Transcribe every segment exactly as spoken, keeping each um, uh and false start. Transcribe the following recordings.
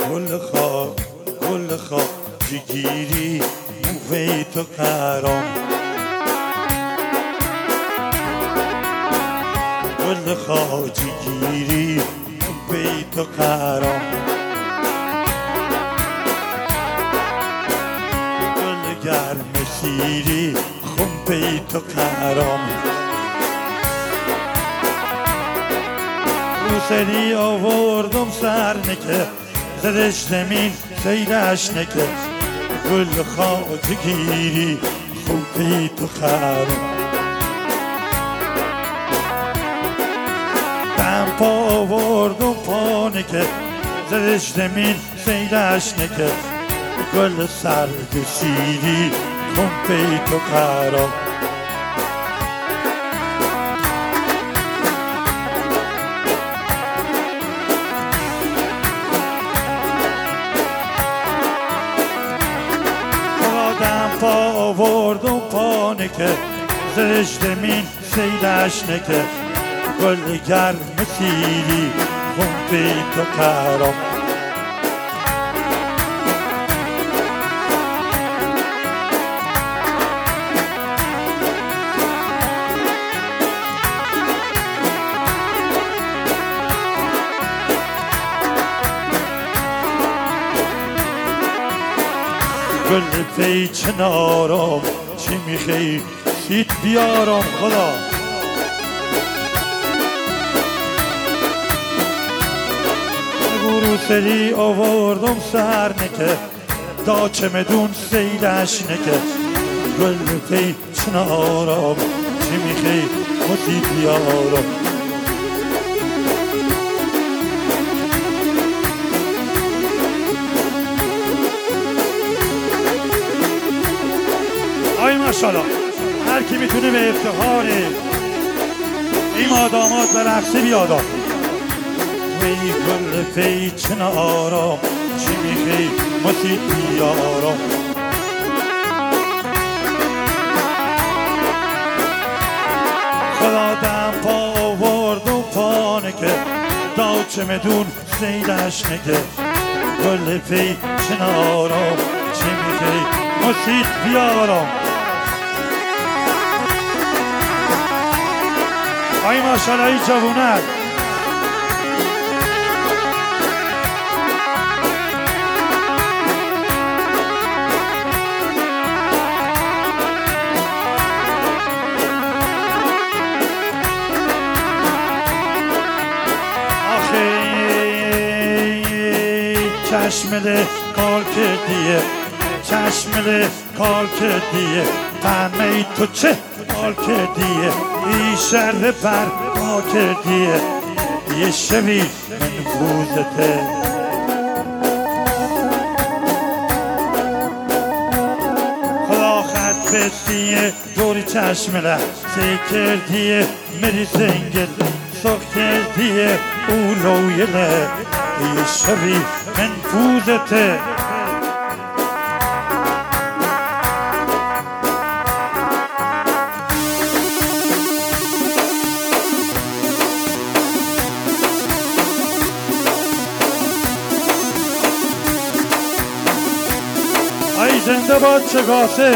گل خواه گل خواه جگیری موی تو قرام گل خواه جگیری موی تو قرام گل گرم سیری خون پی تو قرام روسری آوردم سر نکه زدش زمین سیرش نکه گل خواهد گیری خوبی تو خرم دم پا آوردم پا نکه زدش زمین سیرش نکه گل سرد سیری خوبی تو خرم پا آوردم پا نکه زرش زمین سیدش نکه گل گرم سیری خون پی تو قرام گل پی چنارم چی میخوای سیت بیارم خدا گورو سری آوردم سر نکه دا چمدون سیدش نکه گل پی چنارم چی میخوای سیت بیارم آی ماشاءالله هر کی میتونه به افتخار این آدامات به رقصه بیادا وی گل پی چنارم چی میخوای مسیح بیارم خدا دم پا آوردم پا نکه دا چمدون سیدش نکه گل پی چنارم چی میخوای مسیح بیارم آی ماشاءالله ای جوونک آخه چشمله کار کردیه چشمله کار کردیه تنهی تو چه کار کردیه ای شر بر ما کردیه یه شبی منفوذته خدا خط بستیه دوری چشمله سی کردیه مری زنگل سخ کردیه اولویله یه شبی منفوذته ای زنده باد چگاسه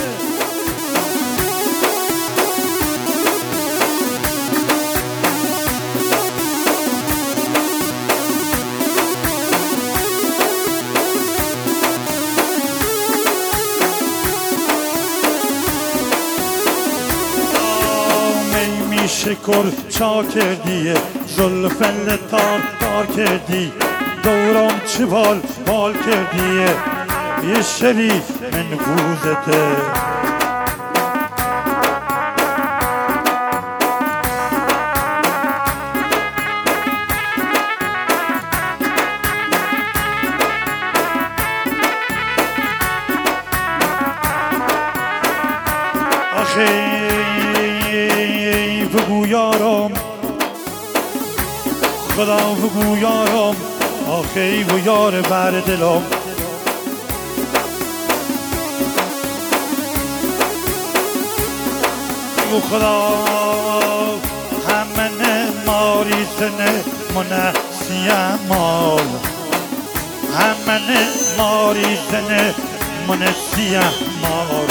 می شکر چا کردیه زلفل تار تار کردی دورم چه بال بال کردیه یه شریف منفوذته آخه بگو یارم خدا بگو یارم آخه و یار بر دلم بگو خدا همه ماری سنه منسیم مال همه ماری زنه من سیه مار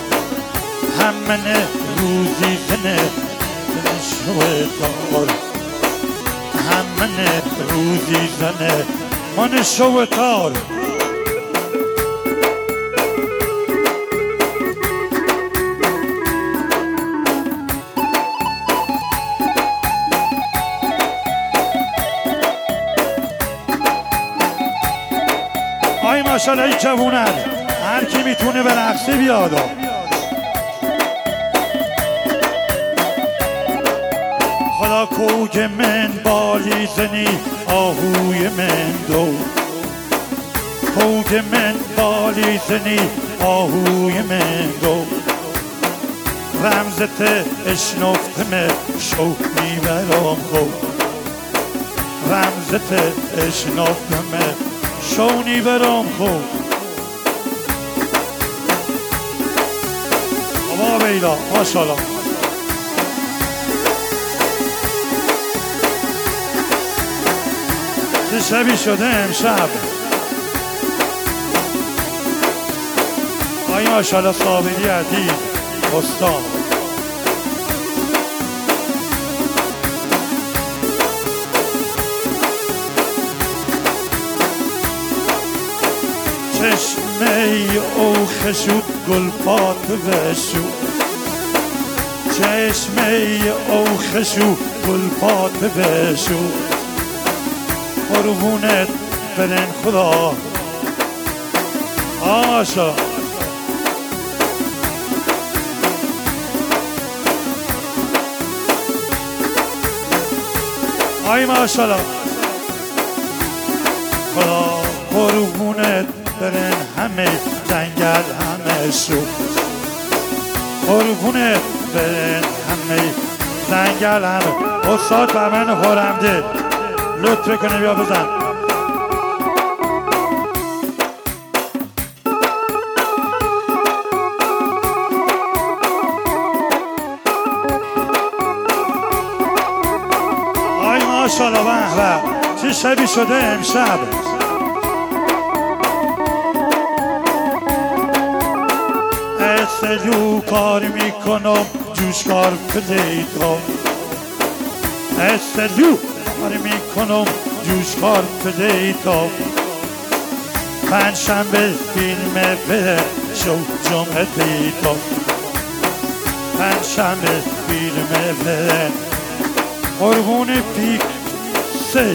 همه روزی زنه من شویتار همه روزی زنه من شویتار آی ماشالله ای جوونر هر کی میتونه به رقصی بیاد حالا کوگ من بالی زنی آهوی من دو کوگ من بالی زنی آهوی من دو رمزت اشنفتم شو میبرم خوب رمزت اشنفتم شونی برام خوب آبا بیلا ماشالله چه شبی شده امشب آی ماشالله صابری عدید استان چشمه او خشود گل پات وشو چشمه او خشود گل پات وشو قربونت برن خدا آشا آی ماشالله خدا قربونت برن همه جنگل همه شو قربونت برن همه جنگل همه استاد بر من خورمده لطفه کنه بیا بزن آی ماشالله به چه شبی شده امشب استلو کار میکنم جوشکار پلیتا استلو کار میکنم جوشکار پلیتا پنجشنبه فیلم بره شو جمعه دیتا پنجشنبه فیلم بره قربون پیکسل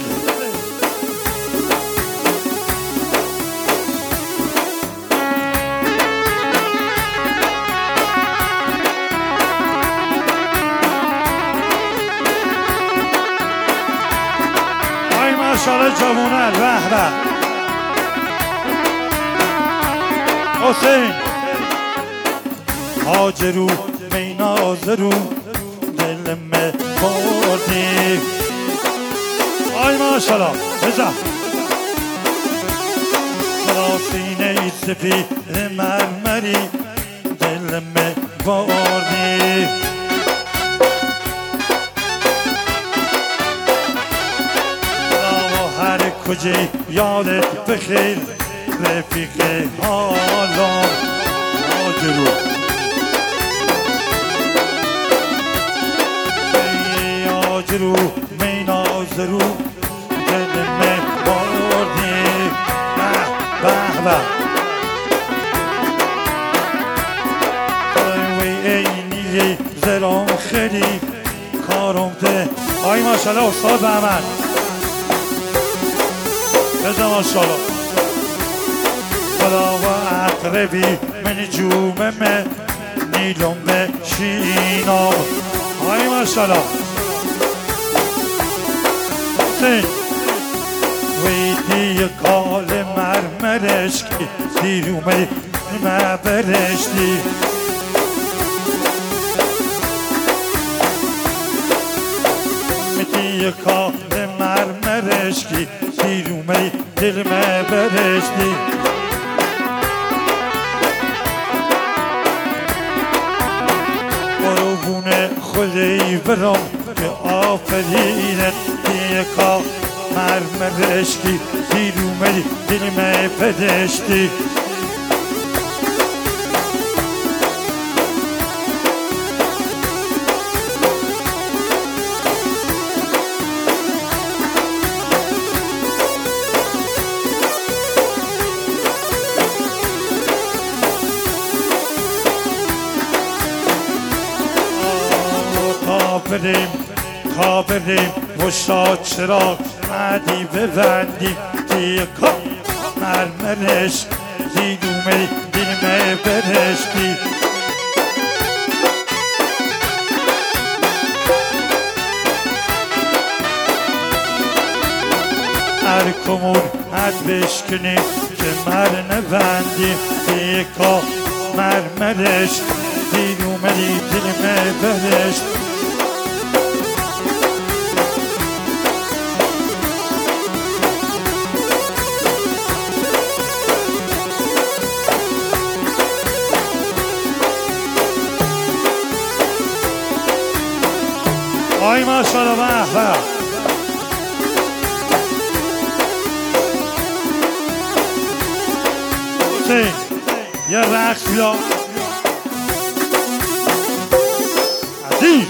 ماشالله جوونه به به حسین هاجرو مینازرو دل me بردی آی ماشالله بزن سینه ای سپید مرمری دل me بردی کجی یادت بخیر رفیق حالا آجرو ای آجرو می نازرو دل می بردی به به به وی اینی زرام خیلی کارم ده آی ماشالله استاد بهمن بزن ماشالله خدا و اقربی من جومه نیلم به شینا آی ماشالله سین ویدی کال مرمرش که دیرومه مبرشتی میتی کال مرمرش که دیرومه دل مبرشتی قربون خودی برام که آفرینت دیگه مرمرشکی دیر اومدی دلم پدشتی بریم تا بریم مشتاق چرا مدی ببندیم دیگه مرمرش زید اومدی دلمه برشتی هر کمون حد بشکنیم که مر نبندیم دیگه مرمرش زید اومدی دلمه برشتی آی ماشاءالله به به حسین یه رقص بیا عزیز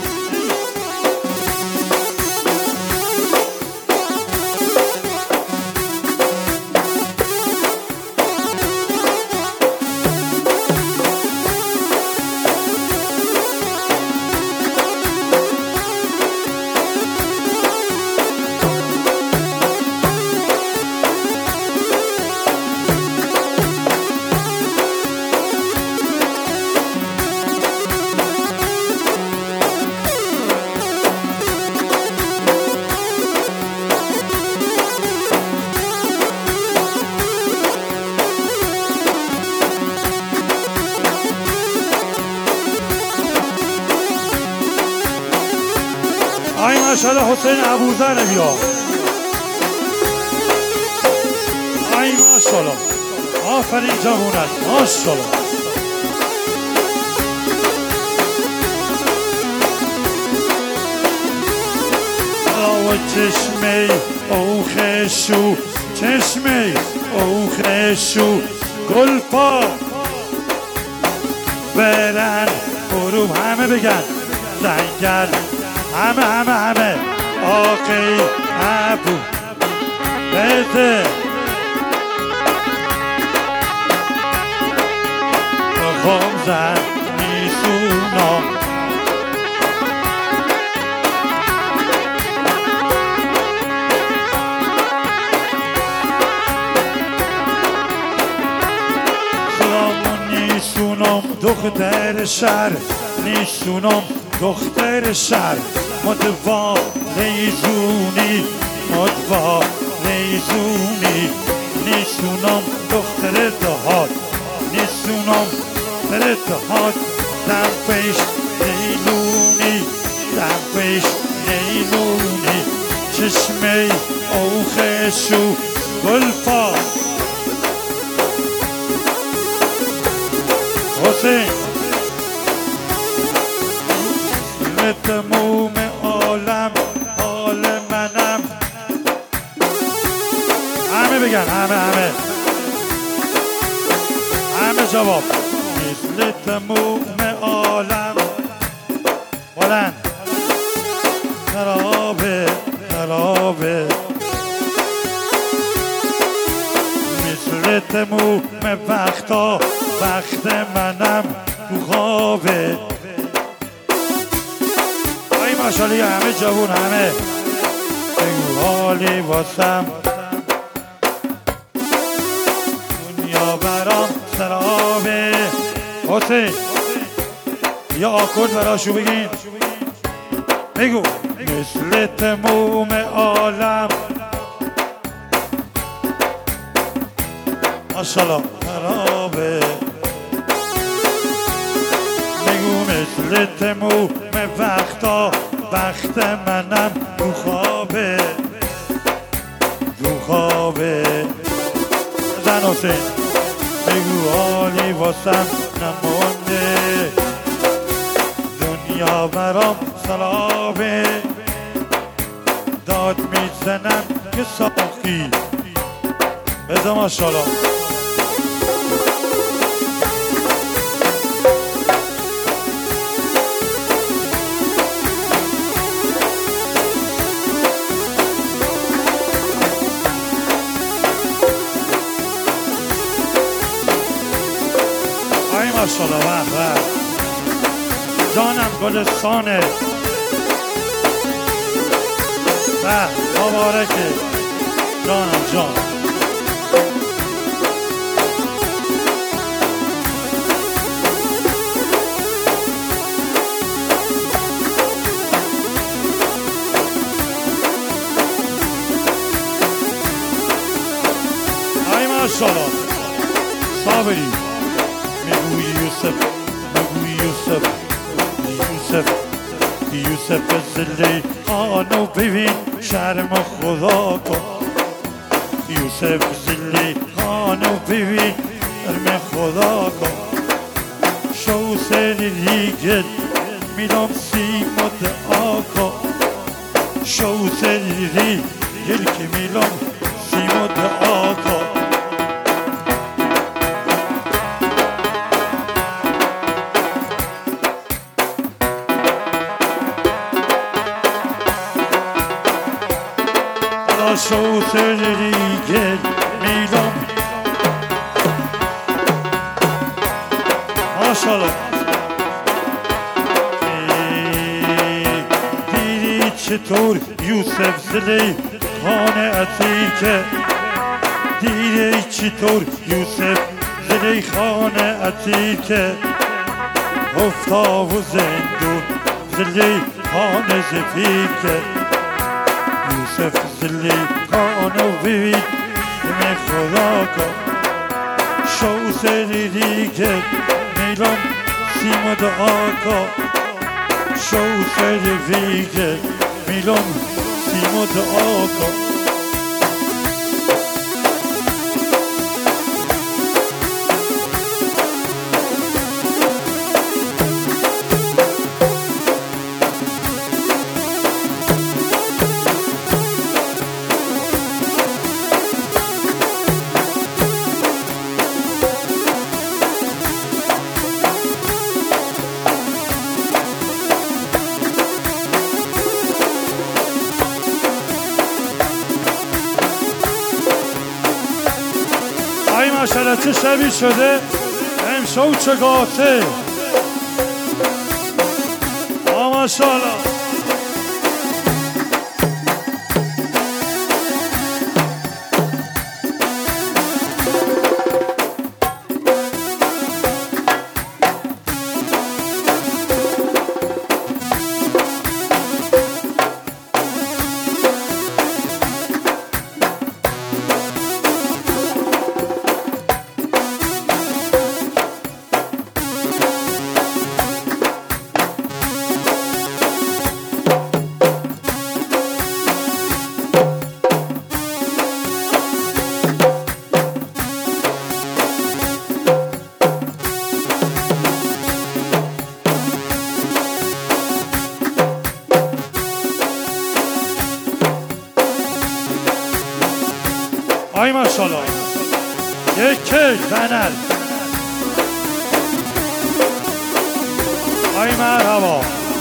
آی ماشاءالله حسین ابوذر بیا آی ماشاءالله آفرین جوونت ماشاءالله آو چشمه اوخشو چشمه اوخشو گلپا برن برو همه بگن زنگر همه همه همه آقی ابو بده بخوام زن میسونم سلامون نیسونم دختر شهر نیسونم دختر شهر مدوا نیزونی مدوا نیزونی نیسونم دختر دهات نیسونم دختر دهات دم پیش نیلونی دم پیش نیلونی چشمه اوخشو گلپا حسین تموم عالم حال منم همه بگن همه همه همه جواب مثل تموم عالم بلند خرابه خرابه مثل تموم وقتا وقت منم تو خوابه ماشاءالله همه جوون همه بگو حالی واسم دنیا برام سرابه حسین یا آکورد براشو بگین بگو مثل تموم عالم ماشاءالله خرابه بگو مثل تموم وقتا وقت منم رو خوابه رو خوابه زن حسین بگو حالی واسم نمونده دنیا برام سلامه داد میزنم که ساقی بزا ماشاءالله. ای ماشاءالله وح وح جانم گلستانه وح مبارکه جانم جان. ای ماشاءالله صابری میگوی یوسف میگوی یوسف یوسف یوسف زلی آنو ببین شرم خدا کن. یوسف زلی آنو ببین شرم خدا کن. شو سری ریگل میدم سیما دعا کن. شو سری ریگل که میدم سیما دعا کن. شو سری گل میدم ماشاءالله. دیدی چطور یوسف زلی خانه عتیقه. دیدی چطور یوسف زلی خانه عتیقه. افتا و زندون زلی خانه زفیقه. یوسف زلی خانو ببین دم خدا کن. شو سری دیگه میلان سیما دعا کن. شو سری دیگه میلان سیما دعا کن. ای ماشاءالله چه شبی شده امشب چه گاته. آ ماشاءالله ای ماشاءالله یک کیک زنل. ای مرحبا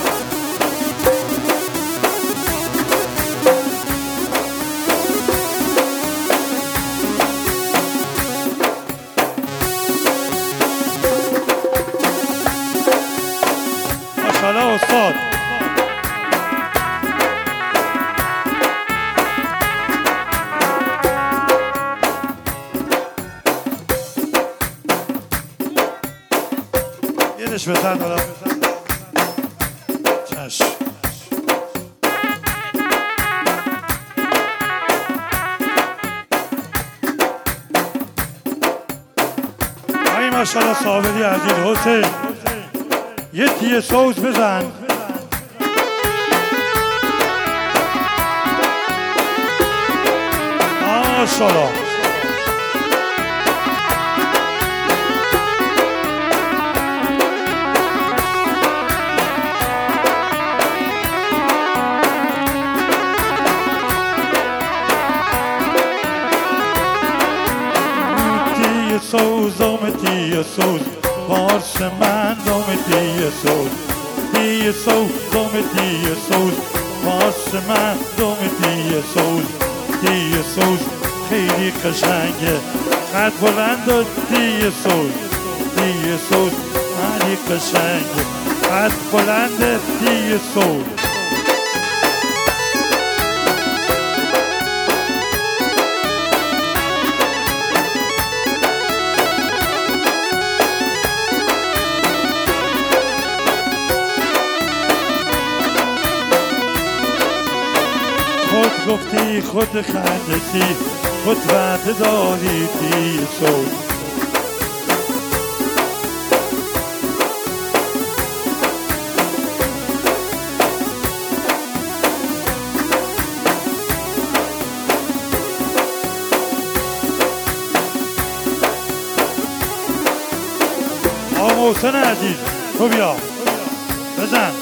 ماشاءالله استاد. یادش بزن دارم چشم. ای ماشاءالله صابری عزیز حسین یه تیه سوز بزن. ماشاءالله سوز آمدی سوز پارس من آمدی سوز دی سوز آمدی سوز پارس من آمدی سوز دی سوز خیلی قشنگه قد بلند و دی سوز دی سوز خیلی قشنگه قد بلند دی سوز خود گفتی خود خندتی خود وعده داری دی سوز آقا محسن عزیز تو بیا بزن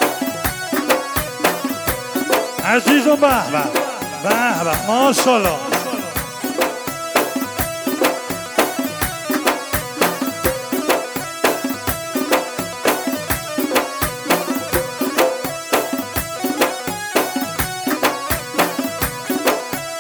عزیزم به به به به ماشاءالله